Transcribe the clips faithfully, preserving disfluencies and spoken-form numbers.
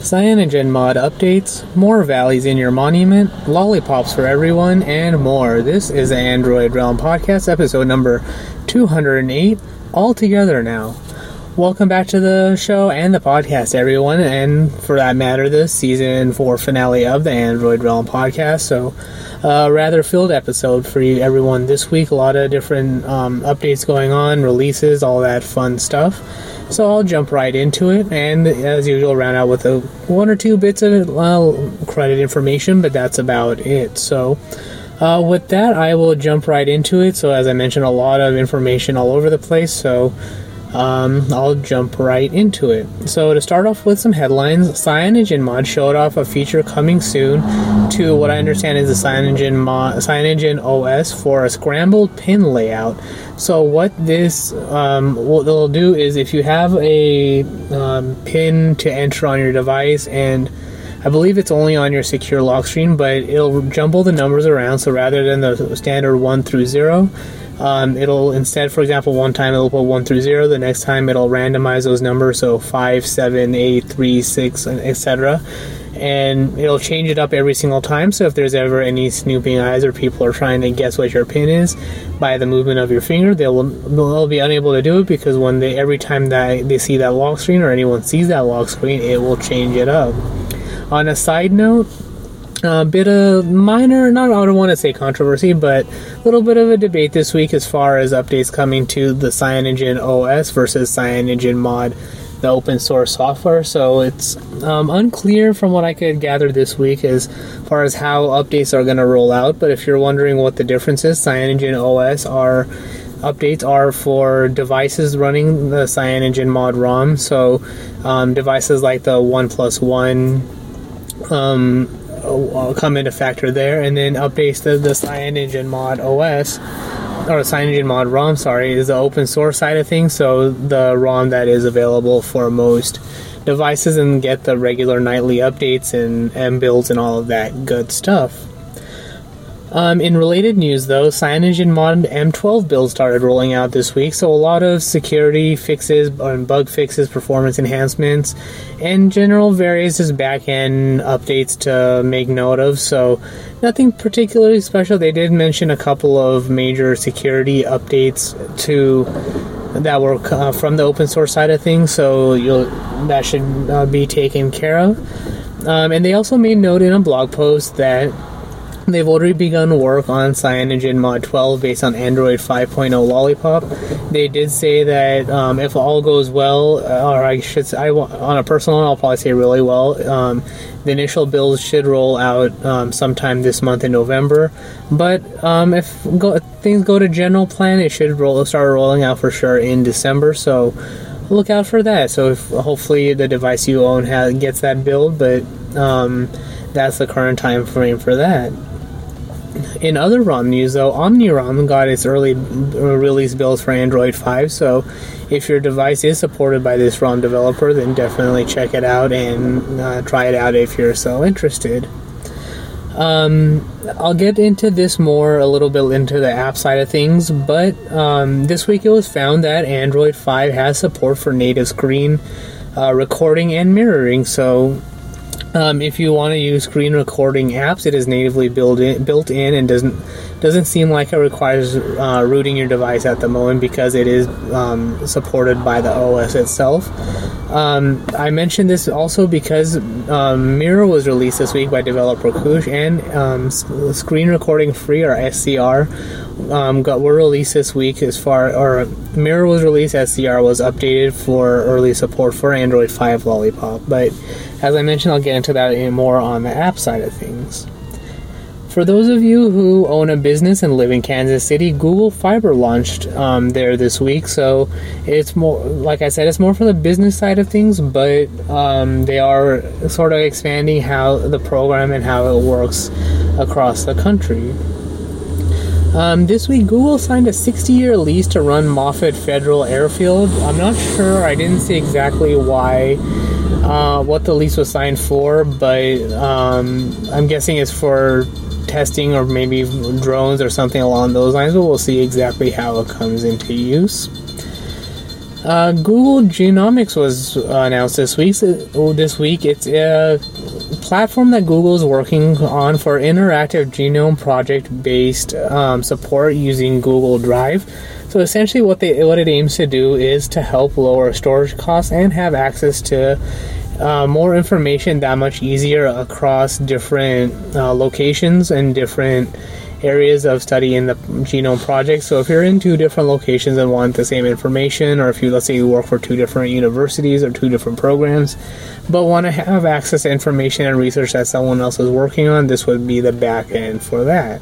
CyanogenMod updates, more valleys in your monument, lollipops for everyone, and more. This is the Android Realm Podcast, episode number two hundred eight, all together now. Welcome back to the show and the podcast, everyone, and for that matter, the season four finale of the Android Realm Podcast. So, a uh, rather filled episode for you, everyone, this week. A lot of different um, updates going on, releases, all that fun stuff. So I'll jump right into it, and as usual, round out with a one or two bits of uh, credit information, but that's about it. So uh, with that, I will jump right into it. So as I mentioned, a lot of information all over the place, so um, I'll jump right into it. So to start off with some headlines, CyanogenMod showed off a feature coming soon to what I understand is the Cyanogen, mod, Cyanogen O S for a scrambled pin layout. So what this um, what they'll do is if you have a um, pin to enter on your device, and I believe it's only on your secure lock screen, but it'll jumble the numbers around. So rather than the standard one through zero, um, it'll instead, for example, one time it'll put one through zero. The next time it'll randomize those numbers, so five, seven, eight, three, six, et cetera. And it'll change it up every single time, so if there's ever any snooping eyes or people are trying to guess what your pin is by the movement of your finger, they'll, they'll be unable to do it, because when they every time that they see that lock screen or anyone sees that lock screen, it will change it up. On a side note, a bit of minor, not I don't want to say controversy, but a little bit of a debate this week as far as updates coming to the Cyanogen O S versus CyanogenMod, the open source software. So it's um, unclear from what I could gather this week as far as how updates are going to roll out. But if you're wondering what the difference is, Cyanogen O S are updates are for devices running the CyanogenMod ROM. So um, devices like the OnePlus One um, come into factor there, and then updates to the CyanogenMod O S, or CyanogenMod ROM, sorry, is the open source side of things, so the ROM that is available for most devices and get the regular nightly updates and, and builds and all of that good stuff. Um, in related news, though, CyanogenMod M twelve build started rolling out this week, so a lot of security fixes and bug fixes, performance enhancements, and general various just back-end updates to make note of, so nothing particularly special. They did mention a couple of major security updates to that were uh, from the open source side of things, so you'll that should uh, be taken care of. Um, and they also made note in a blog post that they've already begun work on CyanogenMod twelve based on Android five point oh Lollipop. They did say that um, if all goes well, or I should say, I, on a personal note, I'll probably say really well, um, the initial builds should roll out um, sometime this month in November. But um, if go, things go to general plan, it should roll, start rolling out for sure in December. So look out for that. So if, hopefully the device you own has, gets that build, but um, that's the current time frame for that. In other ROM news, though, OmniROM got its early release builds for Android five, so if your device is supported by this ROM developer, then definitely check it out and uh, try it out if you're so interested. Um, I'll get into this more a little bit into the app side of things, but um, this week it was found that Android five has support for native screen uh, recording and mirroring, so Um, if you want to use screen recording apps, it is natively built in, built in and doesn't doesn't seem like it requires uh, rooting your device at the moment, because it is um, supported by the O S itself. Um, I mentioned this also because um, Mirror was released this week by developer Kush, and um, Screen Recording Free, or S C R, um, got were released this week. As far or Mirror was released, S C R was updated for early support for Android five Lollipop. But as I mentioned, I'll get into that more on the app side of things. For those of you who own a business and live in Kansas City, Google Fiber launched um, there this week. So it's more, like I said, it's more for the business side of things, but um, they are sort of expanding how the program and how it works across the country. Um, this week, Google signed a sixty-year lease to run Moffett Federal Airfield. I'm not sure, I didn't see exactly why, uh, what the lease was signed for, but um, I'm guessing it's for testing or maybe drones or something along those lines, but we'll see exactly how it comes into use. Uh, Google Genomics was uh, announced this week. So this week, it's a platform that Google is working on for interactive genome project-based um, support using Google Drive. So essentially, what they what it aims to do is to help lower storage costs and have access to uh, more information that much easier across different uh, locations and different areas of study in the genome project. So if you're in two different locations and want the same information, or if you, let's say you work for two different universities or two different programs, but want to have access to information and research that someone else is working on, this would be the back end for that.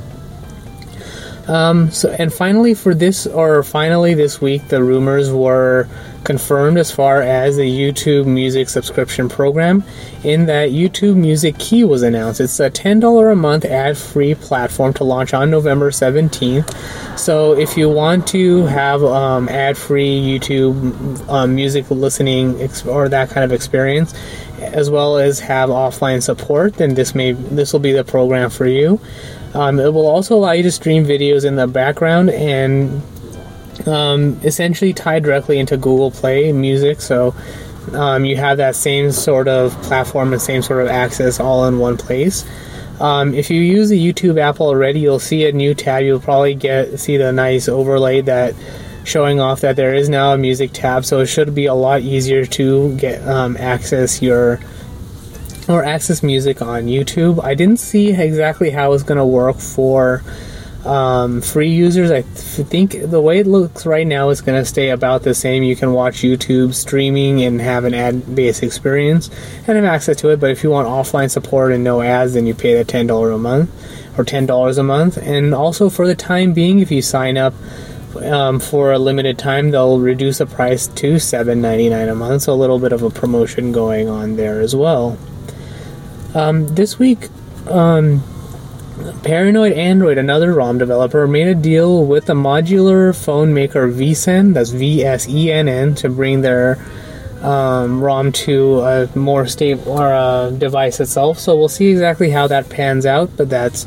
Um, so, and finally for this, or finally this week, the rumors were confirmed as far as the YouTube Music subscription program, in that YouTube Music Key was announced. It's a ten dollars a month ad-free platform to launch on November seventeenth. So if you want to have um, ad-free YouTube um, music listening ex- or that kind of experience, as well as have offline support, then this may this will be the program for you. Um, it will also allow you to stream videos in the background and um, essentially tie directly into Google Play Music. So um, you have that same sort of platform and same sort of access all in one place. Um, if you use the YouTube app already, you'll see a new tab. You'll probably get see the nice overlay that showing off that there is now a music tab. So it should be a lot easier to get um, access your or access music on YouTube. I didn't see exactly how it's going to work for um, free users. I th- think the way it looks right now is going to stay about the same. You can watch YouTube streaming and have an ad-based experience and have access to it. But if you want offline support and no ads, then you pay the ten dollars a month or ten dollars a month. And also for the time being, if you sign up um, for a limited time, they'll reduce the price to seven dollars and ninety-nine cents a month. So a little bit of a promotion going on there as well. Um, this week, um, Paranoid Android, another ROM developer, made a deal with the modular phone maker Vsenn, that's V S E N N, to bring their um, ROM to a more stable or a device itself. So we'll see exactly how that pans out, but that's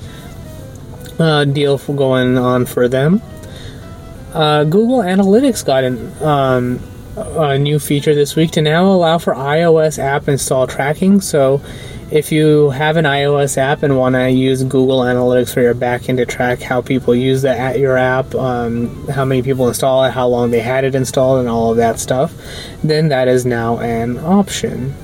a deal for going on for them. Uh, Google Analytics got an, um, a new feature this week to now allow for iOS app install tracking. So if you have an iOS app and want to use Google Analytics for your backend to track how people use the, your app, um, how many people install it, how long they had it installed, and all of that stuff, then that is now an option.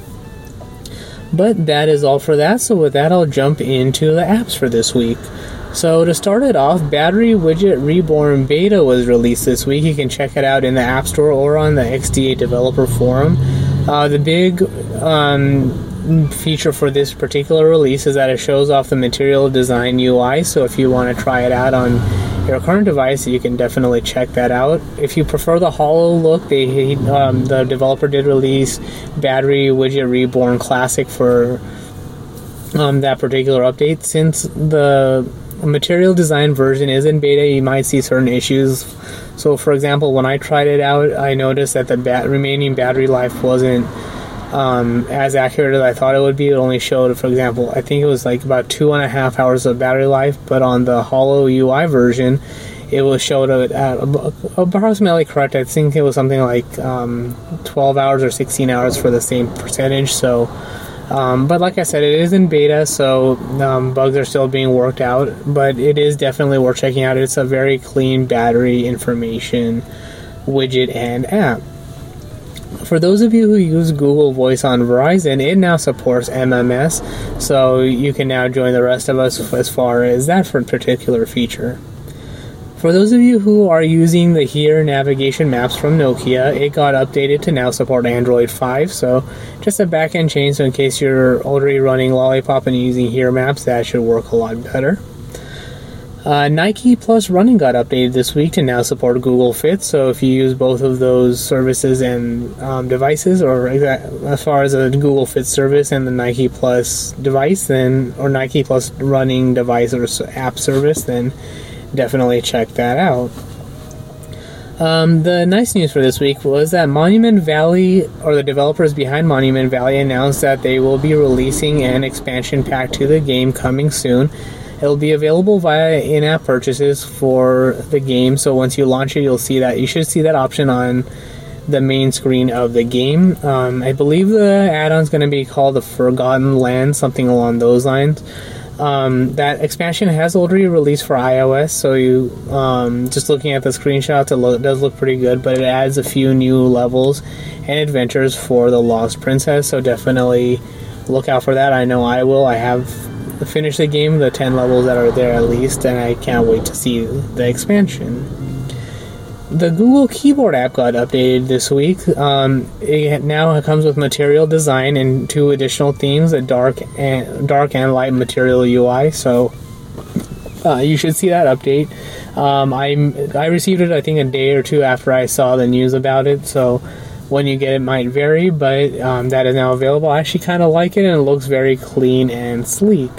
But that is all for that. So with that, I'll jump into the apps for this week. So to start it off, Battery Widget Reborn Beta was released this week. You can check it out in the App Store or on the X D A Developer Forum. Uh, the big um, feature for this particular release is that it shows off the Material Design U I. So if you want to try it out on your current device, you can definitely check that out. If you prefer the hollow look, they um, the developer did release Battery Widget Reborn Classic for um, that particular update. Since the Material Design version is in beta, you might see certain issues. So for example, when I tried it out, I noticed that the bat- remaining battery life wasn't um, as accurate as I thought it would be. It only showed, for example, I think it was like about two and a half hours of battery life, but on the Hollow U I version, it was showed at approximately correct. I think it was something like um, twelve hours or sixteen hours for the same percentage. So Um, but like I said, it is in beta, so um, bugs are still being worked out, but it is definitely worth checking out. It's a very clean battery information widget and app. For those of you who use Google Voice on Verizon, it now supports M M S, so you can now join the rest of us as far as that for particular feature. For those of you who are using the HERE navigation maps from Nokia, it got updated to now support Android five, so just a back-end change, so in case you're already running Lollipop and using HERE maps, that should work a lot better. Uh, Nike Plus Running got updated this week to now support Google Fit, so if you use both of those services and um, devices, or as far as a Google Fit service and the Nike Plus device, then or Nike Plus Running device or app service, then definitely check that out. Um, the nice news for this week was that Monument Valley, or the developers behind Monument Valley, announced that they will be releasing an expansion pack to the game coming soon. It'll be available via in-app purchases for the game, so once you launch it, you'll see that. You should see that option on the main screen of the game. Um, I believe the add-on is going to be called the Forgotten Land, something along those lines. Um, that expansion has already released for iOS, so you um, just looking at the screenshots, it, lo- it does look pretty good, but it adds a few new levels and adventures for the Lost Princess, so definitely look out for that. I know I will. I have finished the game, the ten levels that are there at least, and I can't wait to see the expansion. The Google Keyboard app got updated this week. Um, it now comes with Material Design and two additional themes, a dark and dark and light Material U I. So uh, you should see that update. Um, I I received it I think a day or two after I saw the news about it. So when you get it might vary, but um, that is now available. I actually kind of like it, and it looks very clean and sleek.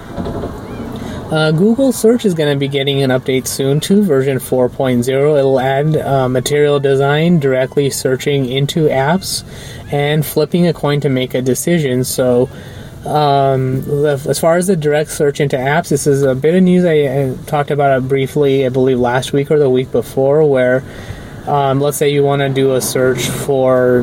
Uh, Google Search is going to be getting an update soon to version four point oh. It'll add uh, Material Design, directly searching into apps, and flipping a coin to make a decision. So, um, as far as the direct search into apps, this is a bit of news. I, I talked about it briefly, I believe, last week or the week before, where um, let's say you want to do a search for,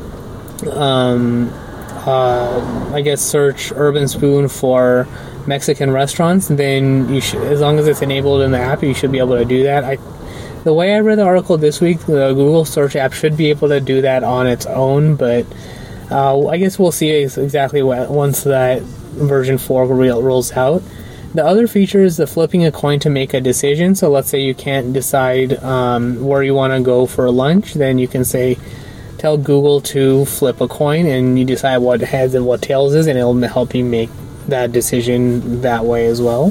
um, uh, I guess, search Urban Spoon for Mexican restaurants, then you should, as long as it's enabled in the app, you should be able to do that. I, the way I read the article this week, the Google Search app should be able to do that on its own, but uh, I guess we'll see exactly what once that version four rolls out. The other feature is the flipping a coin to make a decision. So let's say you can't decide um, where you want to go for lunch, then you can say, tell Google to flip a coin, and you decide what heads and what tails is, and it'll help you make that decision that way as well.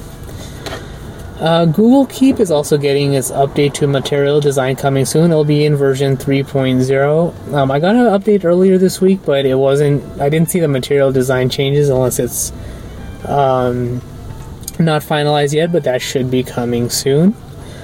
Uh, Google Keep is also getting its update to Material Design coming soon. It'll be in version three point oh. Um, I got an update earlier this week, but it wasn't. I didn't see the Material Design changes unless it's um, not finalized yet. But that should be coming soon.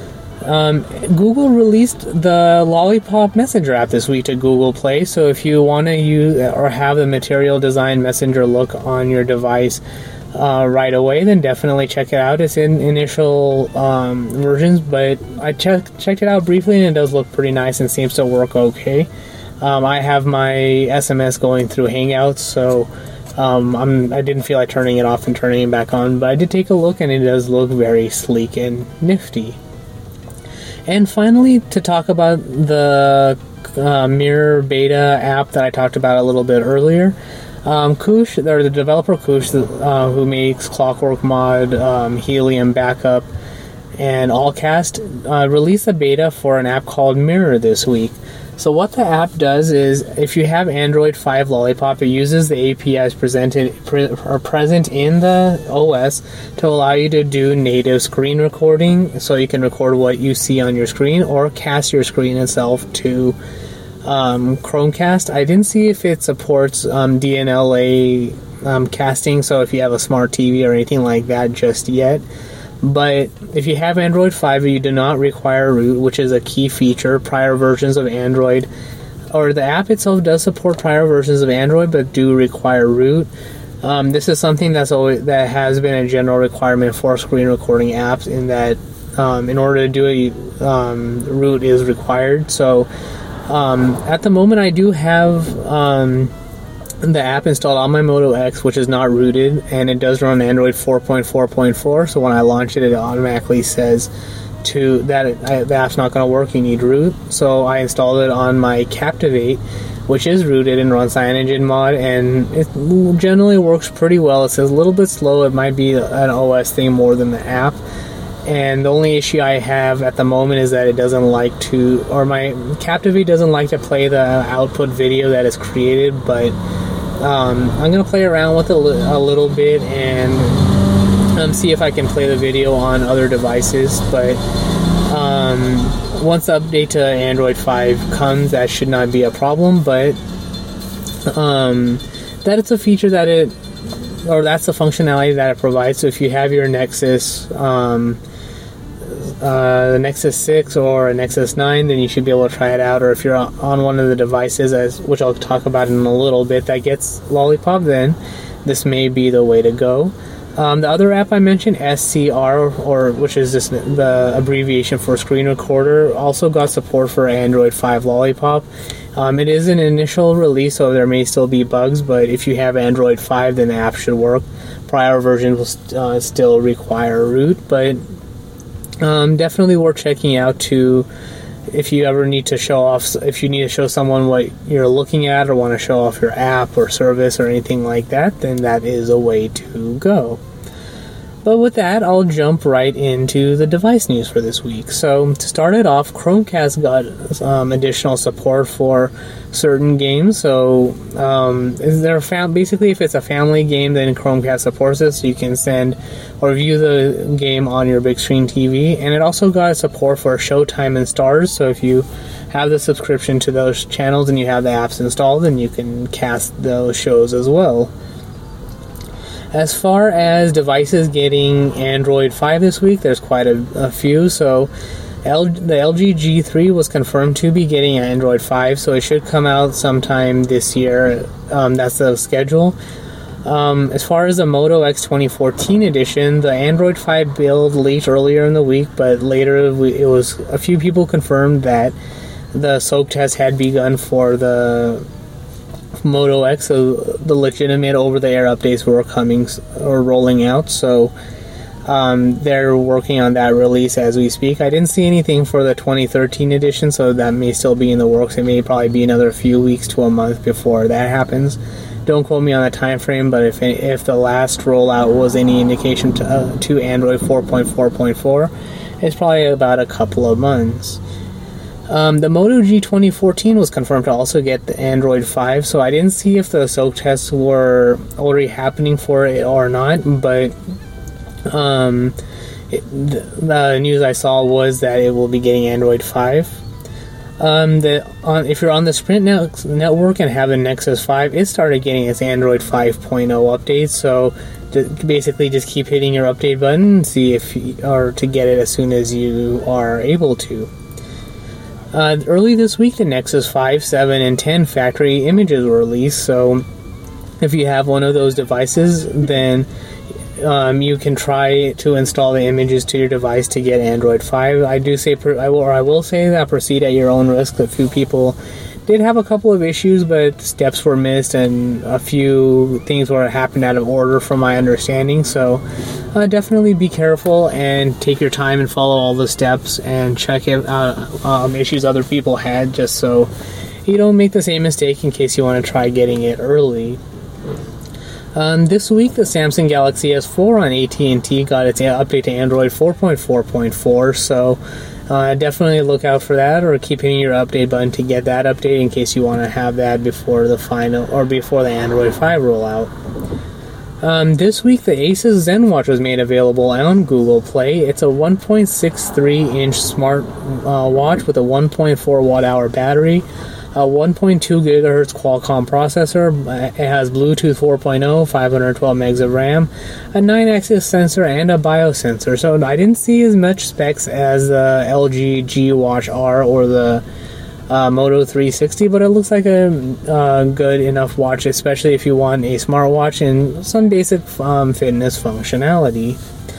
Um, Google released the Lollipop Messenger app this week to Google Play, so if you want to use or have the Material Design Messenger look on your device uh, right away, then definitely check it out. It's in initial um, versions, but I checked checked it out briefly, and it does look pretty nice and seems to work okay. Um, I have my S M S going through Hangouts, so um, I'm, I didn't feel like turning it off and turning it back on, but I did take a look, and it does look very sleek and nifty. And finally, to talk about the uh, Mirror Beta app that I talked about a little bit earlier, um, Kush, or the developer Kush, uh, who makes Clockwork Mod, um, Helium Backup, and Allcast, uh, released a beta for an app called Mirror this week. So what the app does is, if you have Android five Lollipop, it uses the A P Is presented pre, or present in the O S to allow you to do native screen recording, so you can record what you see on your screen or cast your screen itself to um, Chromecast. I didn't see if it supports um, D N L A um, casting, so if you have a smart T V or anything like that just yet. But if you have Android five, you do not require root, which is a key feature. Prior versions of Android, or the app itself does support prior versions of Android, but do require root. Um, this is something that's always, that has been a general requirement for screen recording apps, in that um, in order to do it, um, root is required. So um, at the moment, I do have Um, the app installed on my Moto X, which is not rooted, and it does run Android four point four point four, so when I launch it, it automatically says to that it, I, the app's not going to work, you need root. So I installed it on my Captivate, which is rooted and runs CyanogenMod, and it generally works pretty well. It says a little bit slow, it might be an O S thing more than the app. And the only issue I have at the moment is that it doesn't like to, or my Captivate doesn't like to play the output video that is created, but um, I'm going to play around with it a, li- a little bit and um, see if I can play the video on other devices. But um, once the update to Android five comes, that should not be a problem, but um, that it's a feature that it, or that's the functionality that it provides. So if you have your Nexus, um, uh, the Nexus six or a Nexus nine, then you should be able to try it out. Or if you're on one of the devices, as which I'll talk about in a little bit, that gets Lollipop, then this may be the way to go. Um, the other app I mentioned, S C R, or which is just the abbreviation for Screen Recorder, also got support for Android five Lollipop. Um, it is an initial release, so there may still be bugs, but if you have Android five, then the app should work. Prior versions will st- uh, still require root, but um, definitely worth checking out to if you ever need to show off, if you need to show someone what you're looking at or want to show off your app or service or anything like that, then that is a way to go. But with that, I'll jump right into the device news for this week. So to start it off, Chromecast got um, additional support for certain games. So um, is there fam- basically, if it's a family game, then Chromecast supports it, so you can send or view the game on your big screen T V. And it also got support for Showtime and Stars. So if you have the subscription to those channels and you have the apps installed, then you can cast those shows as well. As far as devices getting Android five this week, there's quite a, a few. So L, the L G G three was confirmed to be getting Android five, so it should come out sometime this year. Um, that's the schedule. Um, as far as the Moto X twenty fourteen edition, the Android five build leaked earlier in the week, but later we, it was a few people confirmed that the soak test had begun for the Moto X, so the legitimate over-the-air updates were coming or rolling out, so um, they're working on that release as we speak. I didn't see anything for the twenty thirteen edition, so that may still be in the works. It may probably be another few weeks to a month before that happens. Don't quote me on the time frame, but if if the last rollout was any indication to, uh, to Android four point four point four, it's probably about a couple of months. Um, the Moto G twenty fourteen was confirmed to also get the Android five, so I didn't see if the soak tests were already happening for it or not, but um, it, the, the news I saw was that it will be getting Android five. Um, the, on, if you're on the Sprint net, network and have a Nexus five, it started getting its Android five point oh update, so basically just keep hitting your update button and see if you, or to get it as soon as you are able to. Uh, early this week, the Nexus five, seven, and ten factory images were released, so if you have one of those devices, then um, you can try to install the images to your device to get Android five. I do say, I will, or I will say that proceed at your own risk. A few people did have a couple of issues, but steps were missed and a few things were happened out of order from my understanding, so uh, definitely be careful and take your time and follow all the steps and check out um, issues other people had, just so you don't make the same mistake in case you want to try getting it early. Um, this week, the Samsung Galaxy S four on A T and T got its update to Android four point four point four, so Uh, definitely look out for that, or keep hitting your update button to get that update in case you want to have that before the final or before the Android five rollout. Um, this week, the Asus ZenWatch was made available on Google Play. It's a one point six three inch smart uh, watch with a one point four watt hour battery, a one point two gigahertz Qualcomm processor. It has Bluetooth four point oh, five hundred twelve megs of RAM, a nine axis sensor, and a biosensor. So I didn't see as much specs as the L G G Watch R or the uh, Moto three sixty, but it looks like a uh, good enough watch, especially if you want a smartwatch and some basic um, fitness functionality.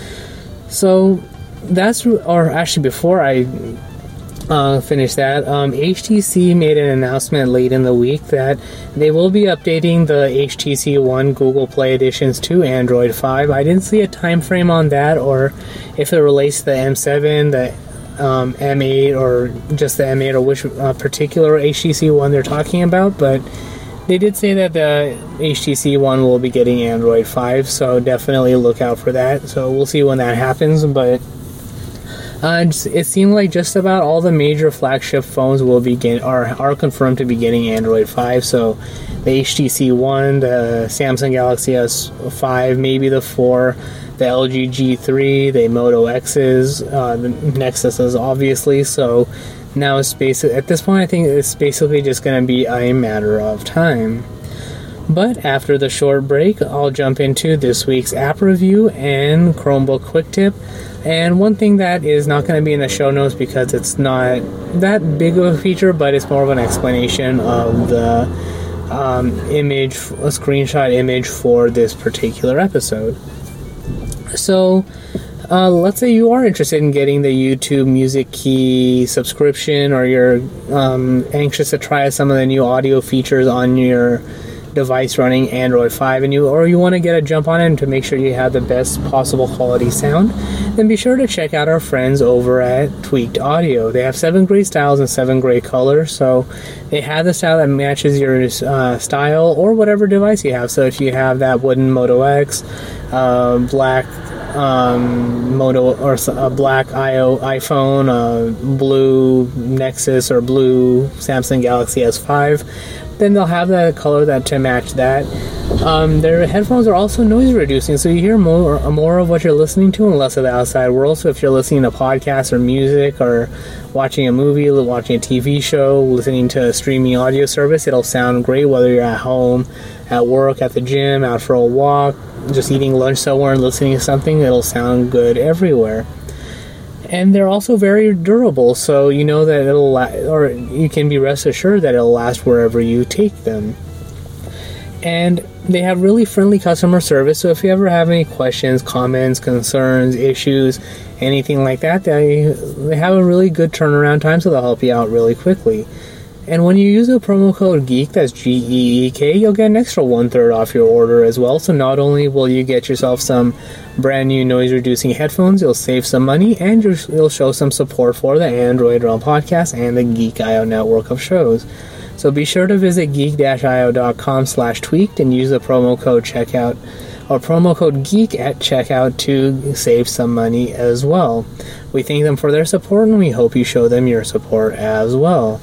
So that's, or actually before I Uh, finish that. Um, H T C made an announcement late in the week that they will be updating the H T C One Google Play editions to Android five. I didn't see a time frame on that, or if it relates to the M seven, the um, M eight, or just the M eight, or which uh, particular H T C One they're talking about, but they did say that the H T C One will be getting Android five, so definitely look out for that. So we'll see when that happens, but Uh, it seemed like just about all the major flagship phones will be get, are are confirmed to be getting Android five. So the H T C One, the Samsung Galaxy S five, maybe the four, the L G G three, the Moto X's, uh, the Nexuses, obviously. So now it's basic. At this point, I think it's basically just going to be a matter of time. But after the short break, I'll jump into this week's app review and Chromebook Quick Tip. And one thing that is not going to be in the show notes because it's not that big of a feature, but it's more of an explanation of the um, image, a screenshot image for this particular episode. So, Uh, let's say you are interested in getting the YouTube Music Key subscription, or you're um, anxious to try some of the new audio features on your device running Android five, and you or you want to get a jump on it to make sure you have the best possible quality sound, then be sure to check out our friends over at Tweaked Audio. They have seven great styles and seven great colors, so they have the style that matches your uh, style or whatever device you have. So if you have that wooden Moto X, uh, black um, Moto or a black I O iPhone, uh, blue Nexus, or blue Samsung Galaxy S five, then they'll have the color that to match that. Um, their headphones are also noise reducing, so you hear more more of what you're listening to and less of the outside world. So if you're listening to podcasts or music, or watching a movie, watching a T V show, listening to a streaming audio service, it'll sound great whether you're at home, at work, at the gym, out for a walk, just eating lunch somewhere and listening to something. It'll sound good everywhere. And they're also very durable, so you know that it'll la- or you can be rest assured that it'll last wherever you take them. And they have really friendly customer service, so if you ever have any questions, comments, concerns, issues, anything like that, they, they have a really good turnaround time, so they'll help you out really quickly. And when you use the promo code GEEK, that's G E E K, you'll get an extra one-third off your order as well. So not only will you get yourself some brand new noise-reducing headphones, you'll save some money, and you'll show some support for the Android Realm podcast and the Geek dot I O network of shows. So be sure to visit geek dash I O dot com slash tweaked and use the promo code checkout, or promo code GEEK at checkout, to save some money as well. We thank them for their support, and we hope you show them your support as well.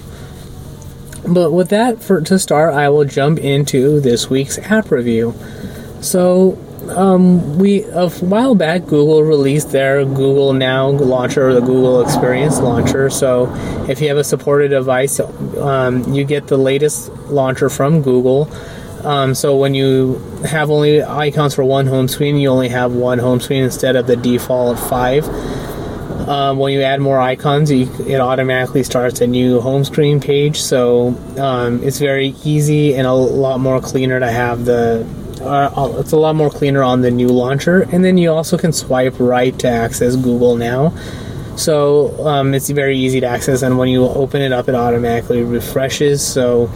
But with that, for to start, I will jump into this week's app review. So, um, we a while back, Google released their Google Now launcher, or the Google Experience launcher. So, if you have a supported device, um, you get the latest launcher from Google. Um, so when you have only icons for one home screen, you only have one home screen instead of the default five. Um, when you add more icons, you, it automatically starts a new home screen page. So um, it's very easy and a lot more cleaner to have the. Uh, it's a lot more cleaner on the new launcher, and then you also can swipe right to access Google Now. So um, it's very easy to access, and when you open it up, it automatically refreshes. So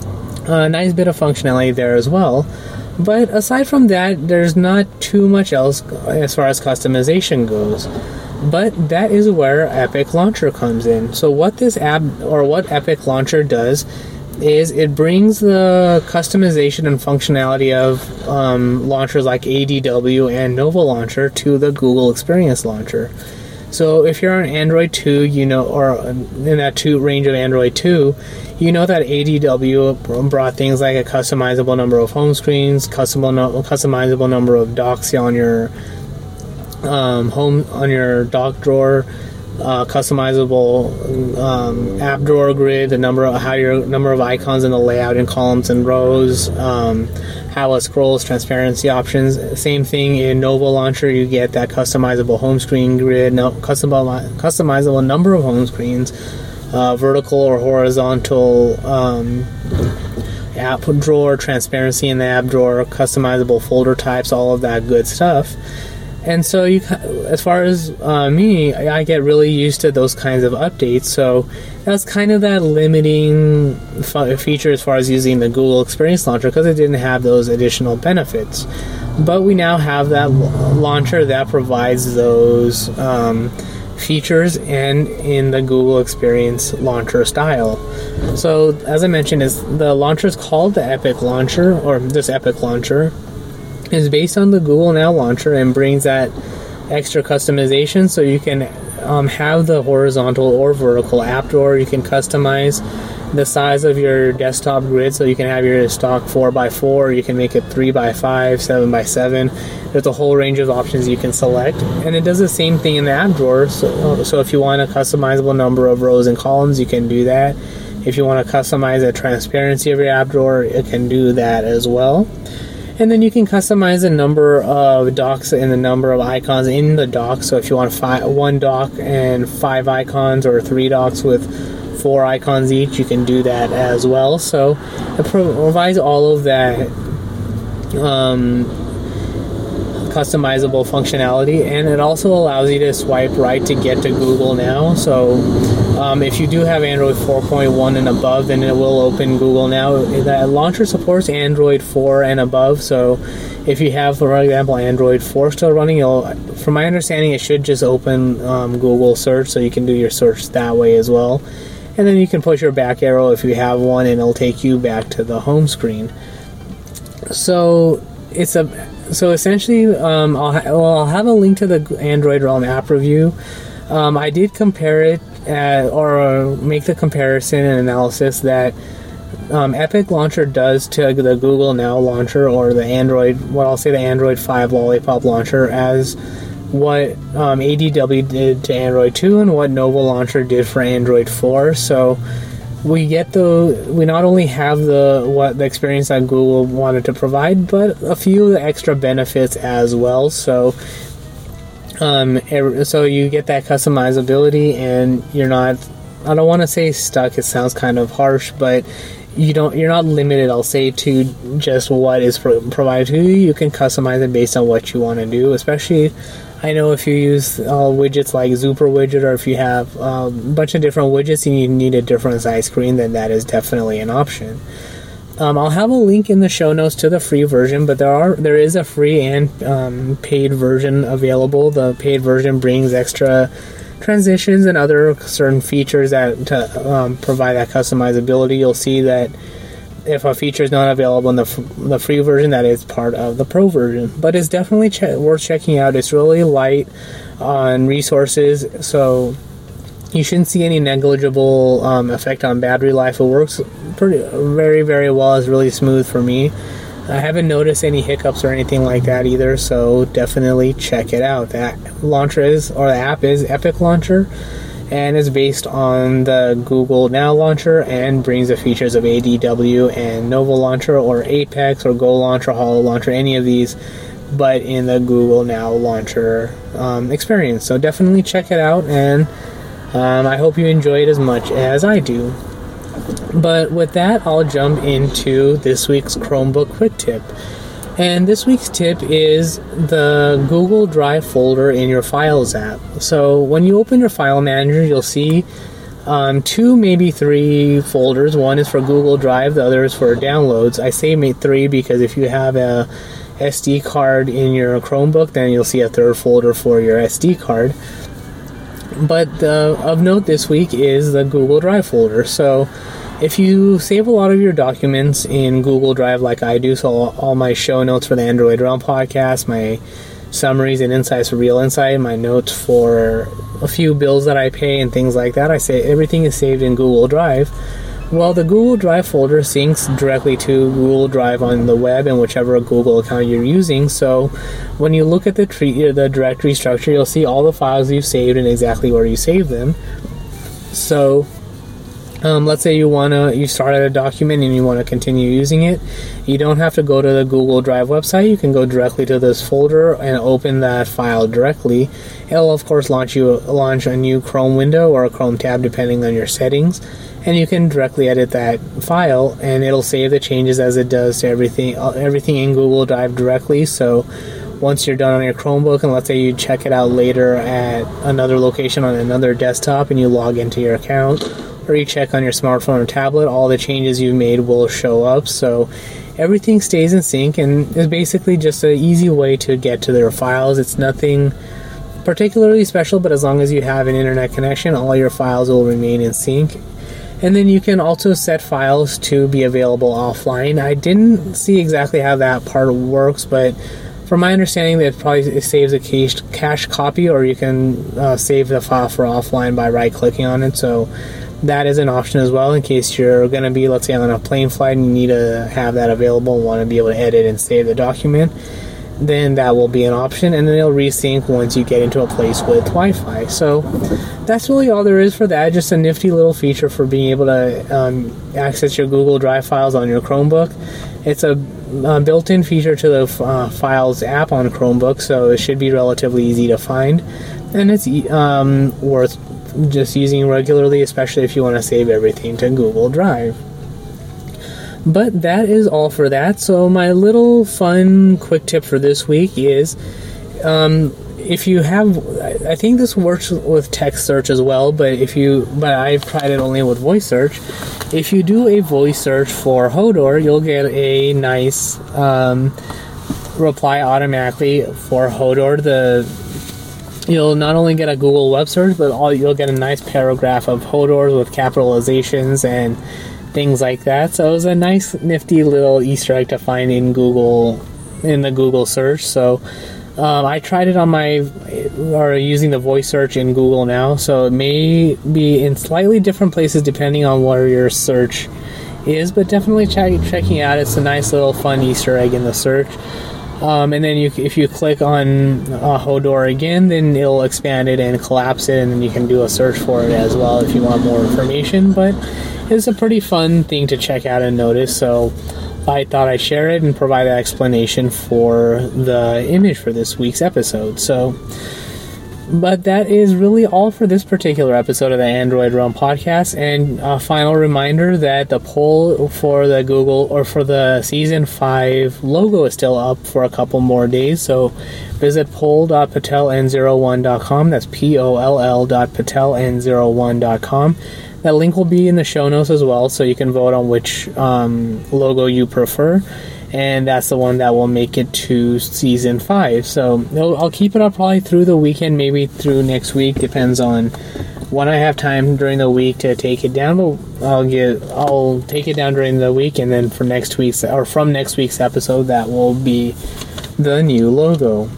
a nice bit of functionality there as well. But aside from that, there's not too much else as far as customization goes. But that is where Epic Launcher comes in. So what this app, or what Epic Launcher does, is it brings the customization and functionality of um, launchers like A D W and Nova Launcher to the Google Experience Launcher. So if you're on Android two, you know, or in that two range of Android two, you know that A D W brought things like a customizable number of home screens, customizable customizable number of docks on your um, home on your dock drawer, uh, customizable um, app drawer grid, the number of how your number of icons in the layout in columns and rows, um, how it scrolls, transparency options. Same thing in Nova Launcher, you get that customizable home screen grid, no, customizable customizable number of home screens, uh, vertical or horizontal um, app drawer, transparency in the app drawer, customizable folder types, all of that good stuff. And so, you, as far as uh, me, I get really used to those kinds of updates. So that's kind of that limiting feature as far as using the Google Experience Launcher, because it didn't have those additional benefits. But we now have that launcher that provides those um, features, and in the Google Experience Launcher style. So as I mentioned, is the launcher is called the Epic Launcher, or this Epic Launcher is based on the Google Now launcher and brings that extra customization, so you can um, have the horizontal or vertical app drawer. You can customize the size of your desktop grid, so you can have your stock four by four, or you can make it three by five, seven by seven. There's a whole range of options you can select, and it does the same thing in the app drawer. So, so if you want a customizable number of rows and columns, you can do that. If you want to customize the transparency of your app drawer, it can do that as well. And then you can customize the number of docks and the number of icons in the dock. So if you want five, one dock and five icons, or three docks with four icons each, you can do that as well. So it provides all of that um, customizable functionality, and it also allows you to swipe right to get to Google Now. So um, if you do have Android four point one and above, then it will open Google Now. That launcher supports Android four and above, so if you have, for example, Android four still running, it'll, from my understanding, it should just open um, Google search, so you can do your search that way as well. And then you can push your back arrow if you have one, and it'll take you back to the home screen. So it's a so essentially, um, I'll, ha- well, I'll have a link to the Android Realm app review. Um, I did compare it at, or make the comparison and analysis that um, Epic Launcher does to the Google Now launcher, or the Android, what I'll say the Android five Lollipop launcher, as what um, A D W did to Android two and what Nova Launcher did for Android four. So we get the we not only have the what the experience that Google wanted to provide, but a few extra benefits as well. So um, so you get that customizability, and you're not, I don't want to say stuck, it sounds kind of harsh, but you don't you're not limited, I'll say, to just what is pro- provided to you. You can customize it based on what you want to do. Especially, I know if you use uh, widgets like Zooper widget, or if you have um, a bunch of different widgets and you need a different size screen, then that is definitely an option. Um, I'll have a link in the show notes to the free version, but there are there is a free and um, paid version available. The paid version brings extra transitions and other certain features that to um, provide that customizability. You'll see that if a feature is not available in the f- the free version, that is part of the pro version. But it's definitely che- worth checking out. It's really light on resources, so you shouldn't see any negligible um, effect on battery life. It works pretty very very well. It's really smooth for me. I haven't noticed any hiccups or anything like that either, so definitely check it out. That launcher is, or the app is Epic Launcher, and is based on the Google Now launcher and brings the features of A D W and Nova Launcher, or Apex, or Go Launcher, Holo Launcher, any of these, but in the Google Now launcher um, experience. So definitely check it out, and um, I hope you enjoy it as much as I do. But with that, I'll jump into this week's Chromebook Quick Tip. And this week's tip is the Google Drive folder in your Files app. So when you open your file manager, you'll see um, two, maybe three folders. One is for Google Drive, the other is for downloads. I say make three because if you have a S D card in your Chromebook, then you'll see a third folder for your S D card. But uh, of note this week is the Google Drive folder. So if you save a lot of your documents in Google Drive like I do, so all, all my show notes for the Android Realm podcast, my summaries and insights for Real Insight, my notes for a few bills that I pay and things like that, I say everything is saved in Google Drive. Well, the Google Drive folder syncs directly to Google Drive on the web and whichever Google account you're using. So when you look at the tree, the directory structure, you'll see all the files you've saved and exactly where you saved them. So um, let's say you wanna you started a document and you want to continue using it. You don't have to go to the Google Drive website. You can go directly to this folder and open that file directly. It'll of course launch you launch a new Chrome window or a Chrome tab depending on your settings. And you can directly edit that file, and it'll save the changes as it does to everything everything in Google Drive directly. So once you're done on your Chromebook, and let's say you check it out later at another location on another desktop, and you log into your account, or you check on your smartphone or tablet, all the changes you've made will show up. So everything stays in sync, and is basically just an easy way to get to their files. It's nothing particularly special, but as long as you have an internet connection, all your files will remain in sync. And then you can also set files to be available offline. I didn't see exactly how that part works, but from my understanding, that probably it saves a cache, cache copy, or you can uh, save the file for offline by right-clicking on it. So that is an option as well in case you're going to be, let's say, on a plane flight and you need to have that available and want to be able to edit and save the document. Then that will be an option, and then it'll resync once you get into a place with Wi-Fi. So that's really all there is for that. Just a nifty little feature for being able to um, access your Google Drive files on your Chromebook. It's a, a built-in feature to the uh, Files app on Chromebook, so it should be relatively easy to find, and it's um, worth just using regularly, especially if you want to save everything to Google Drive. But that is all for that. So my little fun quick tip for this week is, um, if you have, I think this works with text search as well, but if you, but I've tried it only with voice search. If you do a voice search for Hodor, you'll get a nice um, reply automatically for Hodor. The You'll not only get a Google web search, but all, you'll get a nice paragraph of Hodors with capitalizations and things like that. So it was a nice, nifty little Easter egg to find in Google, in the Google search. So um, I tried it on my, or using the voice search in Google now. So it may be in slightly different places depending on where your search is, but definitely check, checking out. It's a nice little fun Easter egg in the search. Um, and then you, if you click on uh, Hodor again, then it'll expand it and collapse it, and then you can do a search for it as well if you want more information. But it's a pretty fun thing to check out and notice, so I thought I'd share it and provide an explanation for the image for this week's episode. So, but that is really all for this particular episode of the Android Realm podcast. And a final reminder that the poll for the Google, or for the season five logo, is still up for a couple more days. So visit poll dot patel n zero one dot com. That's P O L L dot patel n zero one dot com. That link will be in the show notes as well, so you can vote on which um, logo you prefer. And that's the one that will make it to season five. So I'll keep it up probably through the weekend, maybe through next week. Depends on when I have time during the week to take it down. But I'll get I'll take it down during the week, and then for next week's or from next week's episode, that will be the new logo.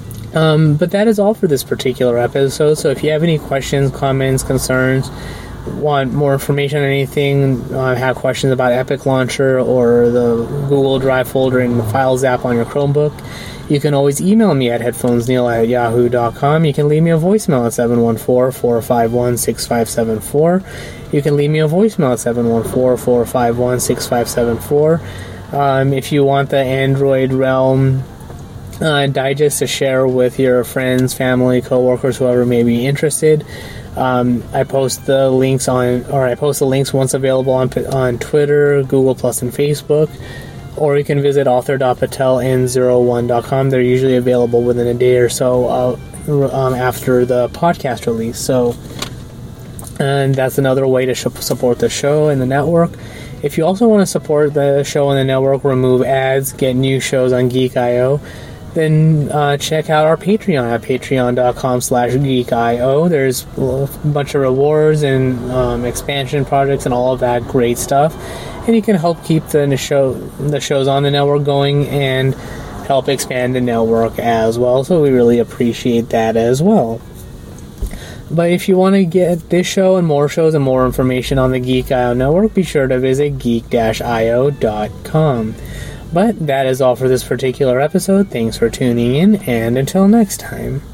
Um, but that is all for this particular episode. So if you have any questions, comments, concerns, want more information on anything, uh, have questions about Epic Launcher or the Google Drive folder and the Files app on your Chromebook, you can always email me at headphonesneil at yahoo dot com. You can leave me a voicemail at seven one four, four five one, six five seven four. You can leave me a voicemail at seven one four, four five one, six five seven four. Um, if you want the Android Realm uh, digest to share with your friends, family, coworkers, whoever may be interested, Um, I post the links on, or I post the links once available on on Twitter, Google Plus, and Facebook. Or you can visit author dot patel n zero one dot com. They're usually available within a day or so uh, um, after the podcast release. So, and that's another way to sh- support the show and the network. If you also want to support the show and the network, remove ads, get new shows on Geek dot I O, then uh, check out our Patreon at patreon dot com slash geek dot I O. There's a bunch of rewards and um, expansion projects and all of that great stuff. And you can help keep the show the shows on the network going and help expand the network as well. So we really appreciate that as well. But if you want to get this show and more shows and more information on the Geek dot I O network, be sure to visit geek dash I O dot com. But that is all for this particular episode. Thanks for tuning in, and until next time.